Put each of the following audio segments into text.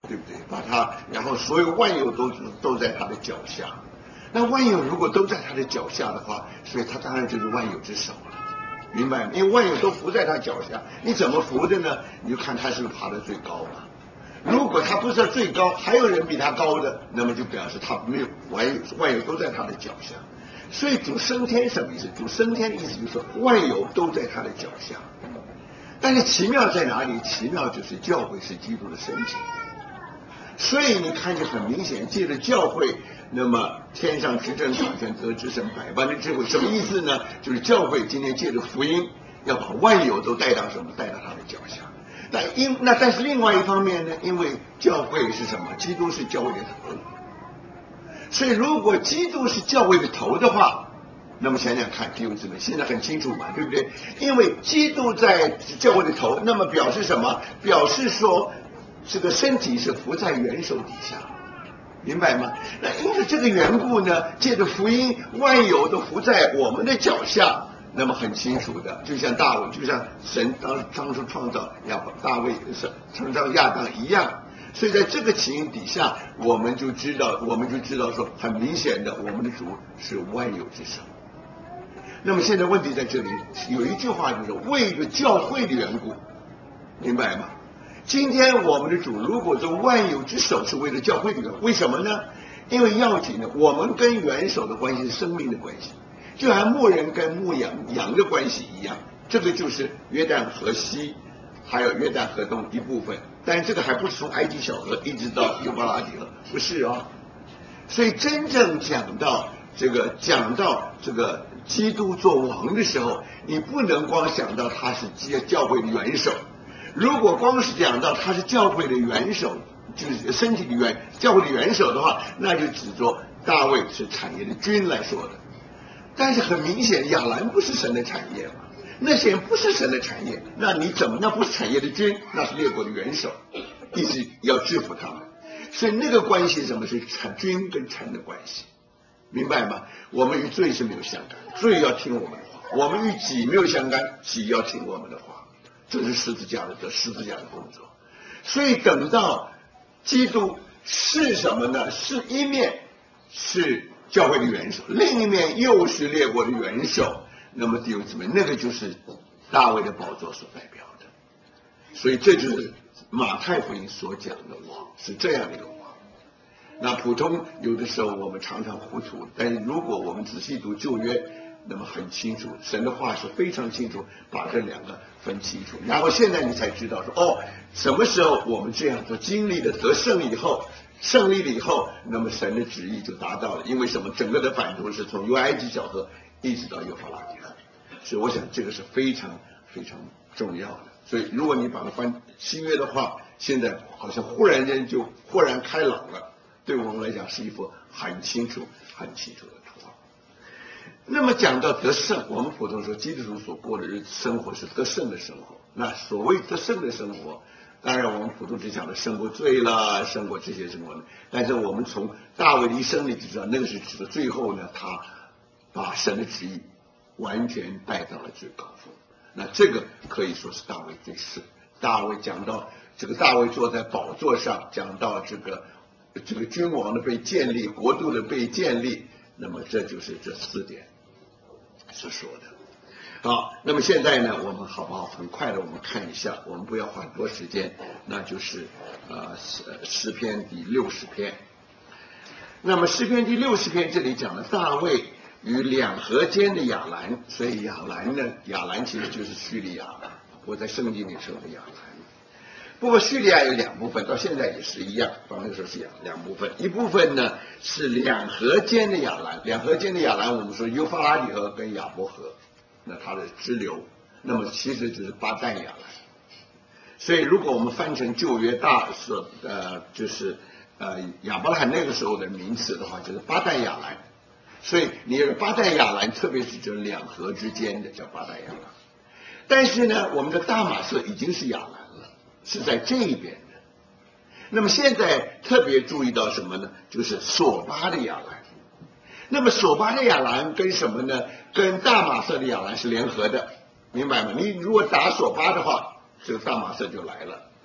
对不对？把他，然后所有万有都在他的脚下。那万有如果都在他的脚下的话，所以他当然就是万有之首了，明白吗？因为万有都伏在他脚下，你怎么伏的呢？你就看他是不是爬得最高嘛。如果他不是最高，还有人比他高的，那么就表示他没有万有都在他的脚下。所以主升天什么意思？主升天的意思就是说万有都在他的脚下。但是奇妙在哪里？奇妙就是教会是基督的身体。所以你看就很明显，借着教会，那么天上执政掌权得之神百般的智慧，什么意思呢？就是教会今天借着福音，要把万有都带到什么？带到他的脚下。但是另外一方面呢，因为教会是什么？基督是教会的头。所以如果基督是教会的头的话，那么想想看，弟兄姊妹，现在很清楚嘛，对不对？因为基督在教会的头，那么表示什么？表示说这个身体是伏在元首底下，明白吗？那因此这个缘故呢，借着福音，万有都伏在我们的脚下。那么很清楚的，就像大卫，就像神当初创造大卫创造亚当一样。所以在这个情形底下，我们就知道说，很明显的，我们的主是万有之首。那么现在问题在这里，有一句话就是为了教会的缘故，明白吗？今天我们的主如果说万有之首是为了教会的缘故，为什么呢？因为要紧的，我们跟元首的关系是生命的关系，就像牧人跟牧羊的关系一样，这个就是约旦河西还有约旦河东一部分，但是这个还不是从埃及小河一直到幼发拉底河，不是啊。所以真正讲到这个基督做王的时候，你不能光想到他是教会的元首。如果光是讲到他是教会的元首，就是身体的教会的元首的话，那就指着大卫是产业的君来说的。但是很明显，亚兰不是神的产业嘛，那些人不是神的产业，那不是产业的君，那是列国的元首，一直要制服他们。所以那个关系是什么？是君跟臣的关系，明白吗？我们与罪是没有相干，罪要听我们的话；我们与己没有相干，己要听我们的话。这是十字架的工作。所以等到基督是什么呢？是一面是教会的元首，另一面又是列国的元首。那么弟兄姊妹，那个就是大卫的宝座所代表的。所以这就是马太福音所讲的王，是这样的一个王。那普通有的时候我们常常糊涂，但是如果我们仔细读旧约，那么很清楚，神的话是非常清楚，把这两个分清楚。然后现在你才知道说，什么时候我们这样做经历了得胜以后，那么神的旨意就达到了。因为什么？整个的版图是从埃及小河一直到幼发拉底河，所以我想这个是非常非常重要的。所以如果你把它翻新约的话，现在好像忽然间就豁然开朗了，对我们来讲是一幅很清楚的图画。那么讲到得胜，我们普通说基督徒所过的日子生活是得胜的生活。那所谓得胜的生活，当然我们普通只讲的胜过罪啦，胜过这些生活呢。但是我们从大卫的一生里就知道，那个是指的最后呢，他把神的旨意完全带到了最高峰。那这个可以说是大卫最是。大卫讲到这个大卫坐在宝座上，讲到这个君王的被建立，国度的被建立，那么这就是这4点所说的。好，那么现在呢，我们好不好很快的我们看一下，我们不要花很多时间，那就是诗篇第60篇。那么诗篇第60篇这里讲了大卫与两河间的亚兰，所以亚兰其实就是叙利亚，我在圣经里说的亚兰。不过叙利亚有2部分，到现在也是一样，到那个时候是两部分，一部分呢是两河间的亚兰，两河间的亚兰我们说幼发拉底河跟亚伯河，那它的支流，那么其实就是巴旦亚兰。所以如果我们翻成旧约就是亚伯拉罕那个时候的名词的话，就是巴旦亚兰。所以你有巴旦亚兰，特别是这两河之间的叫巴旦亚兰。但是呢，我们的大马色已经是亚兰了，是在这一边的。那么现在特别注意到什么呢？就是索巴的亚兰。那么索巴的亚兰跟什么呢？跟大马色的亚兰是联合的，明白吗？你如果打索巴的话，这个大马色就来了。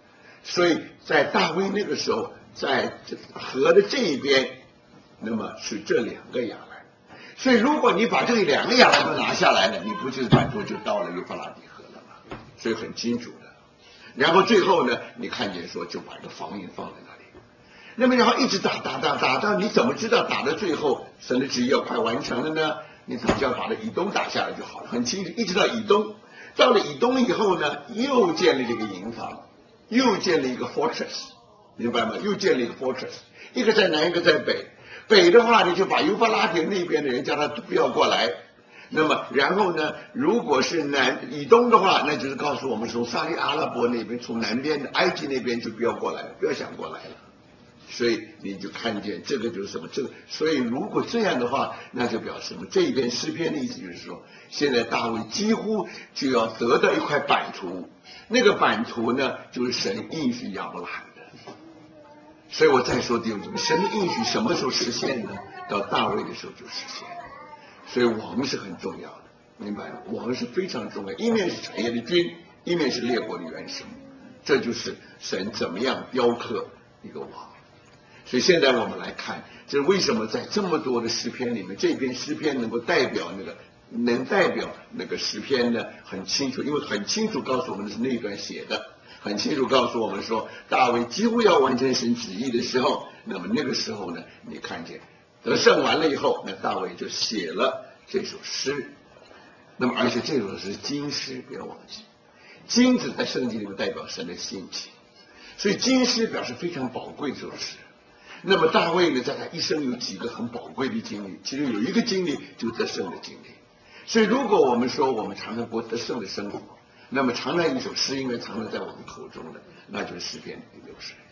所以在大卫那个时候，在河的这一边，那么是这2个亚兰。所以如果你把这2个亚兰都拿下来了，你不就是版图就到了幼发拉底河了吗？所以很清楚的。然后最后呢，你看见说就把这个防营放在那里，那么然后一直打到你怎么知道打到最后神的旨意要快完成了呢？你只要把这以东打下来就好了，很清楚。一直到以东，到了以东以后呢，又建立了一个营房，又建立一个 fortress， 明白吗？又建立一个 fortress， 一个在南，一个在北。北的话，你就把幼发拉底那边的人叫他不要过来。那么然后呢，如果是以东的话，那就是告诉我们从沙利阿拉伯那边，从南边的埃及那边就不要过来了，不要想过来了。所以你就看见这个就是什么？所以如果这样的话，那就表示什么？这一篇诗篇的意思就是说，现在大卫几乎就要得到一块版图，那个版图呢，就是神应许亚伯拉罕的。所以我再说弟兄姊妹，神的应许什么时候实现呢？到大卫的时候就实现。所以王是很重要的，明白吗？王是非常重要，一面是产业的君，一面是列国的元首，这就是神怎么样雕刻一个王。所以现在我们来看，这是为什么在这么多的诗篇里面，这篇诗篇能够代表那个诗篇呢？很清楚，因为很清楚告诉我们的是那一段写的，很清楚告诉我们说，大卫几乎要完成神旨意的时候，那么那个时候呢，你看见得胜完了以后，那大卫就写了这首诗。那么而且这首是金诗，不要忘记，金子在圣经里面代表神的性情，所以金诗表示非常宝贵的这首诗。那么大卫呢，在他一生有几个很宝贵的经历，其中有一个经历就是得胜的经历。所以如果我们说我们常常过得胜的生活，那么常常一首诗应该常常在我们口中的，那就是诗篇第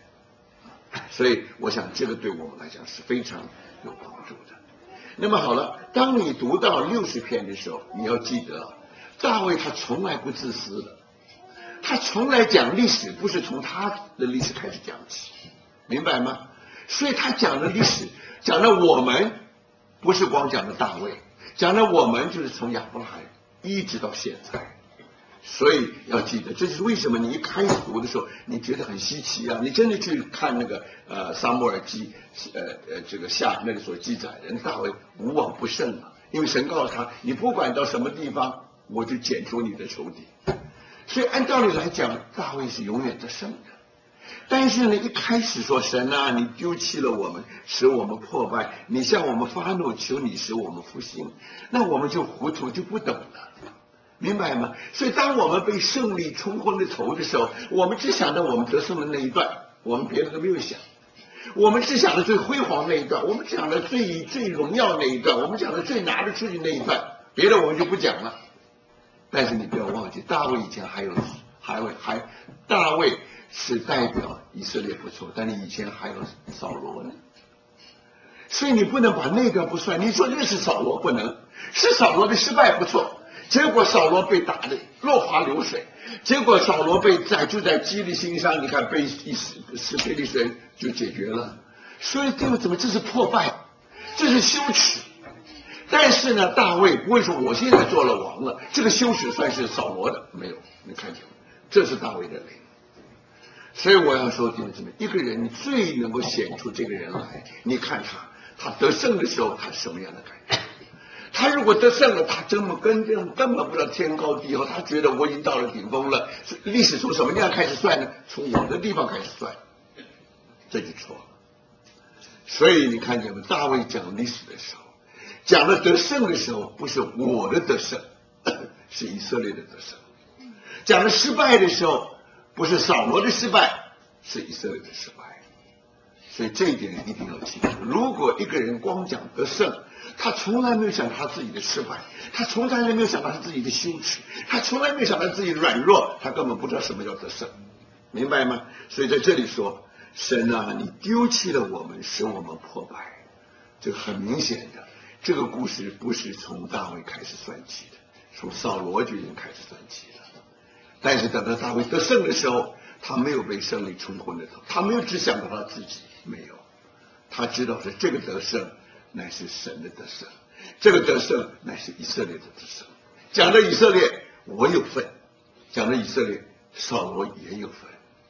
60。所以我想这个对我们来讲是非常有帮助的。那么好了，当你读到60篇的时候，你要记得大卫他从来不自私的，他从来讲历史不是从他的历史开始讲起，明白吗？所以他讲的历史，讲的我们不是光讲的大卫，讲的我们就是从亚伯拉罕一直到现在。所以要记得，这就是为什么你一开始读的时候，你觉得很稀奇啊！你真的去看那个撒母耳记这个下那个所记载的，大卫无往不胜啊，因为神告诉他，你不管到什么地方，我就剪除你的仇敌。所以按道理来讲，大卫是永远得胜的。但是呢，一开始说神啊，你丢弃了我们，使我们破败，你向我们发怒，求你使我们复兴，那我们就糊涂，就不懂了。明白吗？所以当我们被胜利冲昏了头的时候，我们只想到我们得胜的那一段，我们别的都没有想。我们只想到最辉煌那一段，我们讲的最荣耀那一段，我们讲的最拿得出去那一段，别的我们就不讲了。但是你不要忘记，大卫以前大卫是代表以色列不错，但是以前还有扫罗呢。所以你不能把那段不算，你说认识扫罗不能，是扫罗的失败不错。结果扫罗被打得落花流水，结果扫罗就在基利心上，你看被使非利士人就解决了。所以这是破败，这是羞耻。但是呢，大卫不会说我现在做了王了，这个羞耻算是扫罗的，没有，你看见吗？这是大卫的灵。所以我要说弟兄姊妹，一个人最能够显出这个人来，你看他得胜的时候，他什么样的感觉？他如果得胜了，他根本不知道天高地厚，他觉得我已经到了顶峰了。历史从什么地方开始算呢？从我的地方开始算，这就错了。所以你看见没？大卫讲历史的时候，讲了得胜的时候，不是我的得胜，是以色列的得胜；讲了失败的时候，不是扫罗的失败，是以色列的失败。所以这一点一定要记住。如果一个人光讲得胜，他从来没有想到他自己的失败，他从来没有想到他自己的羞耻，他从来没有想到自己软弱，他根本不知道什么叫得胜，明白吗？所以在这里说，神啊，你丢弃了我们，使我们破败。这个很明显的，这个故事不是从大卫开始算起的，从扫罗就已经开始算起了。但是等到大卫得胜的时候，他没有被胜利冲昏了头，他没有只想到他自己，没有，他知道是这个得胜乃是神的得胜，这个得胜乃是以色列的得胜。讲的以色列我有份，讲的以色列扫罗也有份。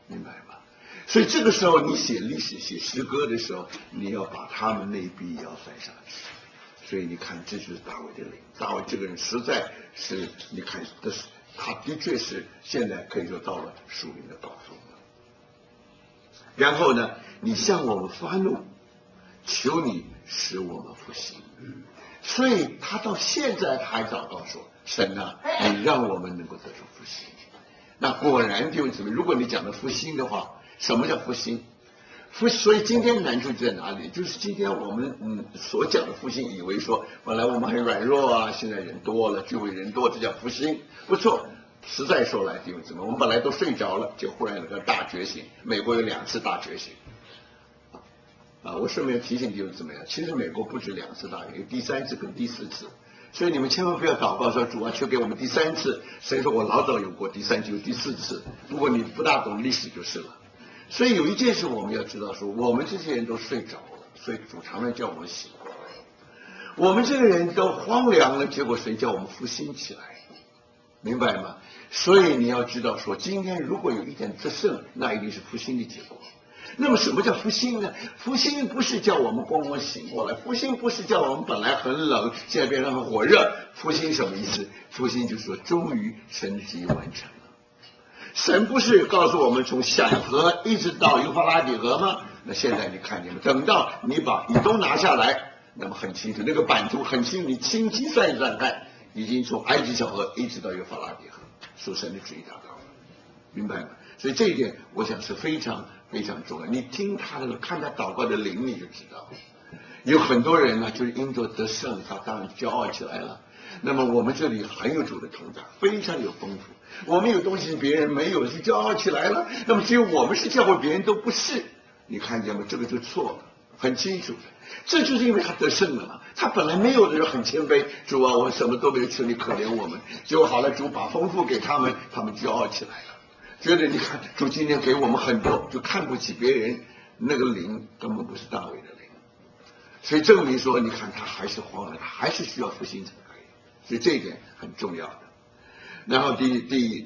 明白吗？所以这个时候你写历史、写诗歌的时候，你要把他们那一笔也要算上去。所以你看，这就是大卫的灵。大卫这个人实在是，你看，他的确是现在可以说到了属灵的高峰了。然后呢，你向我们发怒，求你使我们复兴。所以他到现在他还祷告说：“神啊，你让我们能够得到复兴。”那果然弟兄姊妹，如果你讲的复兴的话，什么叫复兴？所以今天难处就在哪里？就是今天我们所讲的复兴，以为说本来我们很软弱啊，现在人多了，聚会人多，这叫复兴，不错。实在说来，弟兄姊妹，我们本来都睡着了，就忽然有个大觉醒。美国有2次大觉醒。我顺便提醒弟兄姊妹，其实美国不止2次大觉醒，有第3次跟第4次。所以你们千万不要祷告说主啊，求给我们第3次。谁说我老早有过第3次，有第4次？如果你不大懂历史就是了。所以有一件事我们要知道说，我们这些人都睡着了，所以主常常叫我们醒过来。我们这个人都荒凉了，结果谁叫我们复兴起来？明白吗？所以你要知道说，今天如果有一点得胜，那一定是复兴的结果。那么什么叫复兴呢？复兴不是叫我们光光醒过来，复兴不是叫我们本来很冷，现在变成很火热。复兴什么意思？复兴就是说，终于神旨意完成了。神不是告诉我们从闪河一直到幼发拉底河吗？那现在你看见了，等到你把以东拿下来，那么很清楚，那个版图很清楚，你轻轻算一算看，已经从埃及小河一直到幼发拉底河，属神的旨意达到了，明白吗？所以这一点我想是非常非常重要。你听他的，看他祷告的灵，你就知道，有很多人呢，就是因着得胜，他当然骄傲起来了。那么我们这里很有主的同在，非常有丰富。我们有东西别人没有，就骄傲起来了。那么只有我们是教会，别人都不是。你看见吗？这个就错了，很清楚的。这就是因为他得胜了嘛。他本来没有的人很谦卑，主啊，我什么都没有，求你可怜我们。结果好了，主把丰富给他们，他们骄傲起来了，觉得你看主今天给我们很多，就看不起别人。那个灵根本不是大卫的灵，所以证明说，你看他还是荒凉，他还是需要复兴才可以。所以这一点很重要的。然后第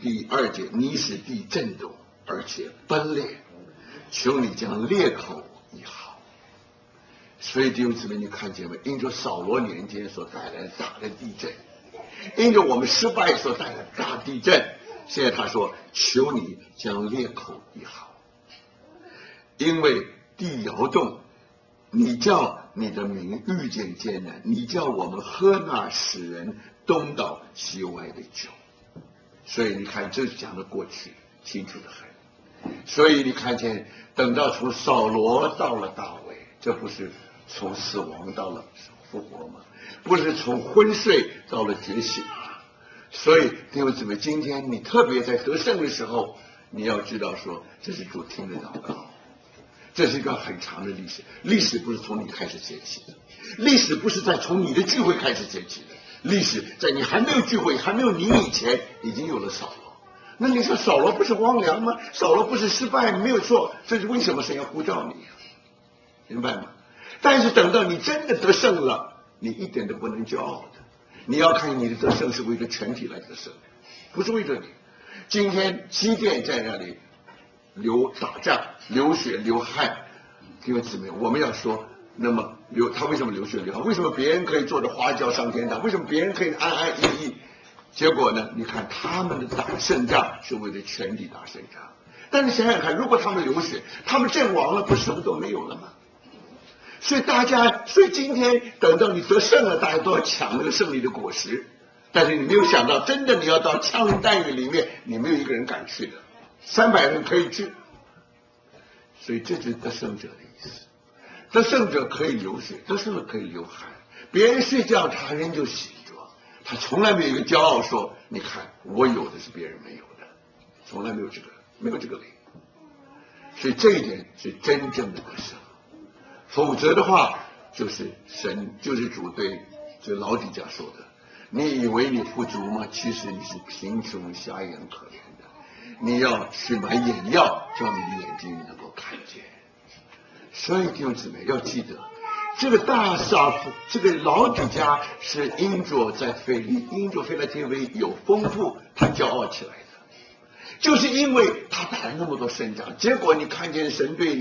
2节，你使地震动，而且崩裂，求你将裂口医好。所以弟兄姊妹，你看见没？因着扫罗年间所带来的大的地震，因着我们失败所带来的大地震，现在他说，求你将裂口医好，因为地摇动，你叫你的民遇见艰难，你叫我们喝那使人东倒西歪的酒。所以你看，这讲的过去清楚的很。所以你看见，等到从扫罗到了大卫，这不是从死亡到了复活吗？不是从昏睡到了觉醒吗？所以弟兄姊妹，今天你特别在得胜的时候，你要知道说，这是主听的祷告。这是一段很长的历史，历史不是从你开始写起的，历史不是从你的聚会开始写起的，历史在你还没有聚会，还没有你以前，已经有了扫罗。那你说扫罗不是荒凉吗？扫罗不是失败，没有错，这是为什么神要呼召你啊？明白吗？但是等到你真的得胜了，你一点都不能骄傲的。你要看你的得胜是为了全体来得胜，不是为了你。今天基甸在那里打仗流血流汗，弟兄姊妹，我们要说，那么他为什么流血流汗？为什么别人可以坐着花轿上天堂？为什么别人可以安安逸逸？结果呢？你看他们的打胜仗是为了全体打胜仗，但是想想看，如果他们流血，他们阵亡了，不是什么都没有了吗？所以今天等到你得胜了，大家都要抢那个胜利的果实，但是你没有想到，真的你要到枪林弹雨里面，你没有一个人敢去的。300人可以去，所以这就是得胜者的意思。得胜者可以流血，得胜者可以流汗，别人睡觉他仍旧醒着，他从来没有一个骄傲说，你看我有的是别人没有的，从来没有这个理。所以这一点是真正的得胜，否则的话就是主对这老底家说的，你以为你富足吗？其实你是贫穷瞎眼可怜的，你要去买眼药，叫你的眼睛能够看见。所以弟兄姊妹要记得，这个这个老底家是因着腓拉铁非有丰富，他骄傲起来的。 就是因为他打了那么多胜仗，结果你看见主对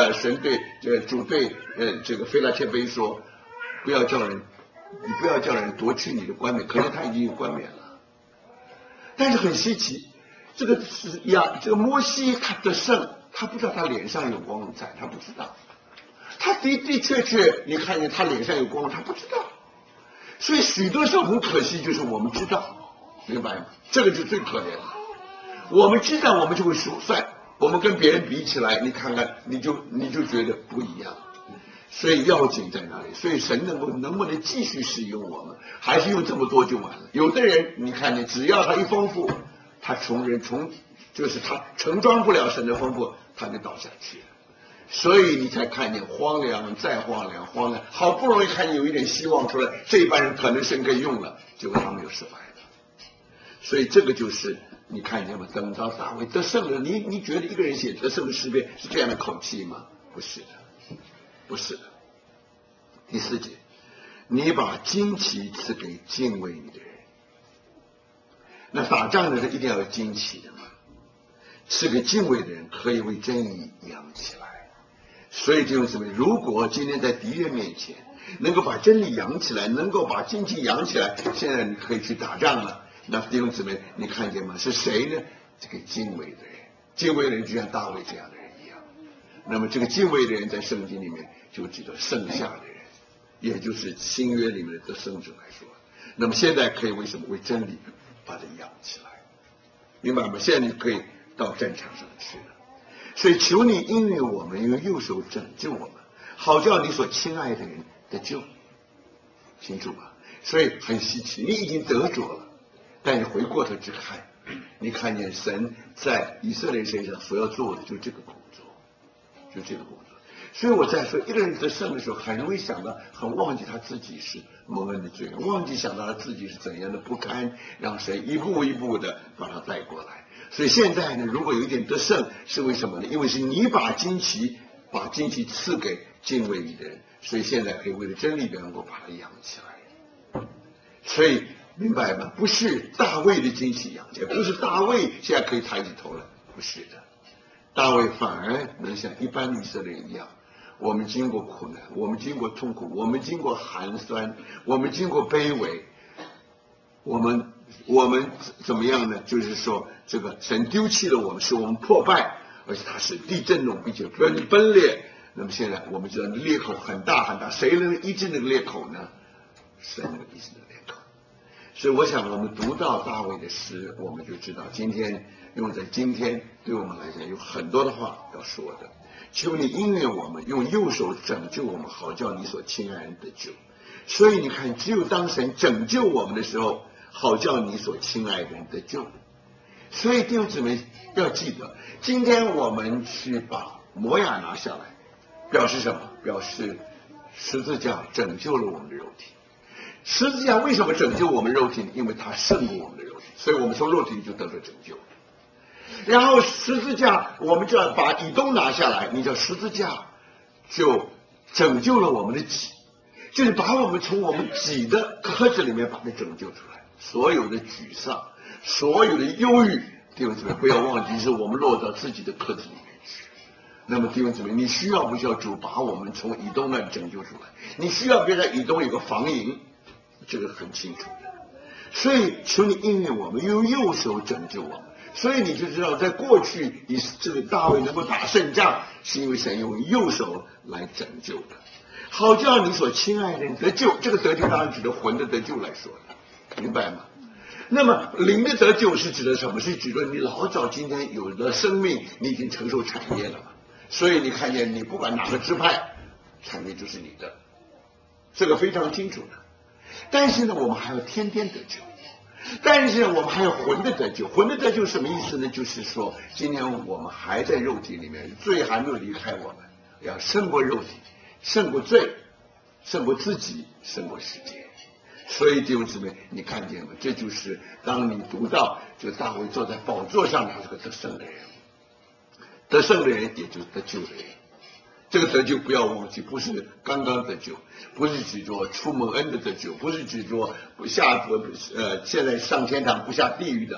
这个腓拉铁非说，你不要叫人夺去你的冠冕，可能他已经有冠冕了。但是很稀奇，这个摩西他得胜，他不知道他脸上有光彩，他不知道，他的确，你看见他脸上有光，他不知道。所以许多时候很可惜，就是我们知道，明白吗？这个就最可怜了。我们知道，我们就会数算，我们跟别人比起来，你看看，你就觉得不一样。所以要紧在哪里？所以神能不能继续使用我们，还是用这么多就完了？有的人你看见，只要他一丰富，他就是他承装不了神的丰富，他就倒下去了。所以你才看见荒凉再荒凉，好不容易看见有一点希望出来，这一班人可能神可以用了，结果他们又失败了。所以这个就是你看见吗？等到大卫得胜了，你觉得一个人写得胜的诗篇是这样的口气吗？不是的。不是的。第4节，你把旌旗赐给敬畏你的人。那打仗的人一定要有旌旗的嘛，赐给敬畏的人可以为真理扬起来。所以弟兄姊妹，如果今天在敌人面前能够把真理扬起来，能够把旌旗扬起来，现在你可以去打仗了。那弟兄姊妹，你看见吗？是谁呢？这个敬畏的人，敬畏的人就像大卫这样的人一样。那么这个敬畏的人在圣经里面就指的剩下的人，也就是新约里面的得胜者来说。那么现在可以为什么？为真理把它扬起来，明白吗？现在你可以到战场上去了。所以求你应允我们，用右手拯救我们，好叫你所亲爱的人得救。清楚吧？所以很稀奇，你已经得着了，但你回过头去看，你看见神在以色列身上所要做的就这个工作，就这个工作。所以我在说，一个人得胜的时候，很容易想到，很忘记他自己是蒙恩的罪人，忘记想到他自己是怎样的不堪，让神一步一步的把他带过来。所以现在呢，如果有一点得胜，是为什么呢？因为是你把旌旗赐给敬畏你的人，所以现在可以为了真理能够把它扬起来。所以明白吗？不是大卫的旌旗扬起来，不是大卫现在可以抬起头了，不是的。大卫反而能像一般以色列人一样，我们经过苦难，我们经过痛苦，我们经过寒酸，我们经过卑微，我们怎么样呢？就是说，这个神丢弃了我们，使我们破败，而且他使地震动，并且分裂。那么现在我们知道裂口很大很大，谁能医治那个裂口呢？神能医治那个裂口。所以我想，我们读到大卫的诗，我们就知道今天用在今天对我们来讲有很多的话要说的。求你应允我们，用右手拯救我们，好叫你所亲爱人得救。所以你看，只有当神拯救我们的时候，好叫你所亲爱的人得救。所以弟兄姊妹要记得，今天我们去把摩亚拿下来，表示什么？表示十字架拯救了我们的肉体。十字架为什么拯救我们肉体呢？因为它胜过我们的肉体，所以我们从肉体里就得到拯救。然后十字架我们就要把以东拿下来，你叫十字架就拯救了我们的己，就是把我们从我们己的壳子里面把它拯救出来。所有的沮丧，所有的忧郁，弟兄姊妹不要忘记，是我们落到自己的壳子里面去。那么弟兄姊妹，你需要不需要主把我们从以东那里拯救出来？你需要别在以东有个防营，这个很清楚的。所以求你应允我们，用右手拯救我们。所以你就知道，在过去这个大卫能够打胜仗，是因为神用右手来拯救的，好叫你所亲爱的人得救。这个得救当然指的魂的得救来说的，明白吗？那么灵的得救是指的什么？是指的你老早今天有了生命，你已经承受产业了嘛？所以你看见你不管哪个支派，产业就是你的，这个非常清楚的。但是呢，我们还要天天得救。但是我们还有魂的得救，魂的得救什么意思呢？就是说，今天我们还在肉体里面，罪还没有离开我们，要胜过肉体，胜过罪，胜过自己，胜过世界。所以弟兄姊妹，你看见吗？这就是当你读到这个大卫坐在宝座上，他是个得胜的人，得胜的人也就是得救的人。这个得救不要忘记，不是刚刚得救，不是指着出蒙恩的得救，不是指着现在上天堂不下地狱的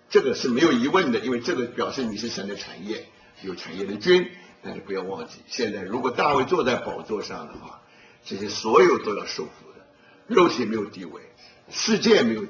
这个是没有疑问的，因为这个表示你是神的产业，有产业的君。但是不要忘记，现在如果大卫坐在宝座上的话，这些所有都要受苦的，肉体没有地位，世界没有